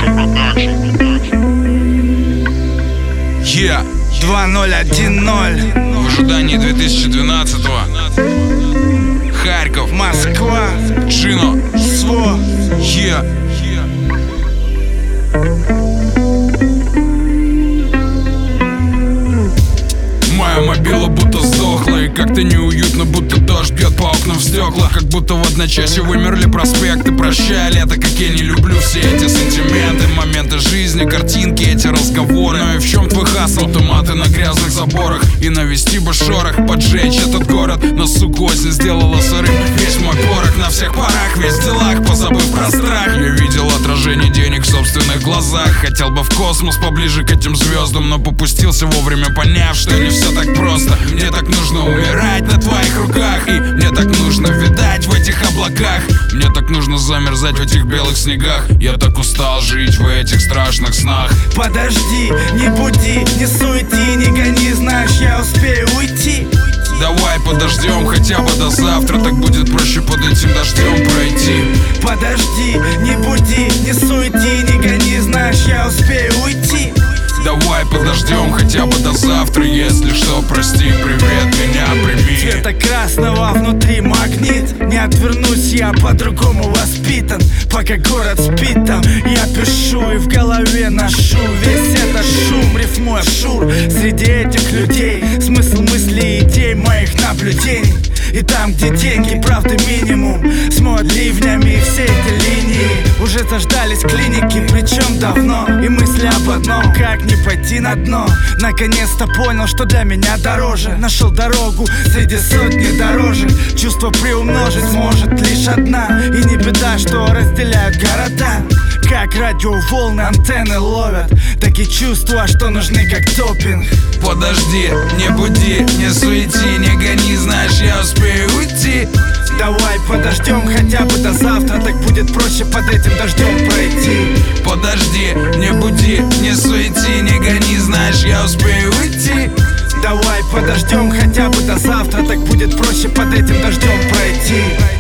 Yeah. 2010. В ожидании 2012-го. Харьков, Москва, Джино, СВО. Yeah. Моя мобила будто сдохла, и как-то неуютно, будто дождь бьет по окнам в стекла. Как будто в одночасье вымерли проспекты. Прощай, лето, как я не люблю все эти сантименты, моменты жизни, картинки, эти разговоры. Ну и в чем твой хасл? Томаты на грязных заборах, и навести бы шорох, поджечь этот город. Но сука осень сделала сырым весь мой порох. На всех парах, весь в делах, позабыв про страх. Я видел отражение денег в собственных глазах. Хотел бы в космос, поближе к этим звездам, но попустился вовремя, поняв, что не все так просто. Мне так нужно умирать на твоих руках, и мне так нужно видать в этих облаках. Мне так нужно замерзать в этих белых снегах. Я так устал жить в этих страшных снах. Подожди, не буди, не суети, не гони, знаешь, я успею уйти. Давай подождем хотя бы до завтра, так будет проще под этим дождем пройти. Подожди, не буди, не суети, не гони, знаешь, я успею уйти. Давай подождем хотя бы до завтра, если что, прости, привет, меня прими. Цвета красного внутри магнит, не отвернусь, я по-другому воспитан. Пока город спит там, я пишу и в голове ношу весь этот шум, рифмуя шур. Среди этих людей смысл мыслей и идей моих наблюдений. И там, где деньги, правды минимум, смоют ливнями все эти линии. Уже заждались клиники, причем давно. И мысли об одном, как не пойти на дно. Наконец-то понял, что для меня дороже. Нашел дорогу среди сотни дорожек. Чувство приумножить может лишь одна. И не беда, что разделяют города. Как радиоволны антенны ловят такие чувства, что нужны как допинг. Подожди, не буди, не суети, не гони, знаешь, я успею уйти. Давай подождем хотя бы до завтра, так будет проще под этим дождем пройти. Подожди, не буди, не суети, не гони, знаешь, я успею уйти. Давай подождем хотя бы до завтра, так будет проще под этим дождем пройти.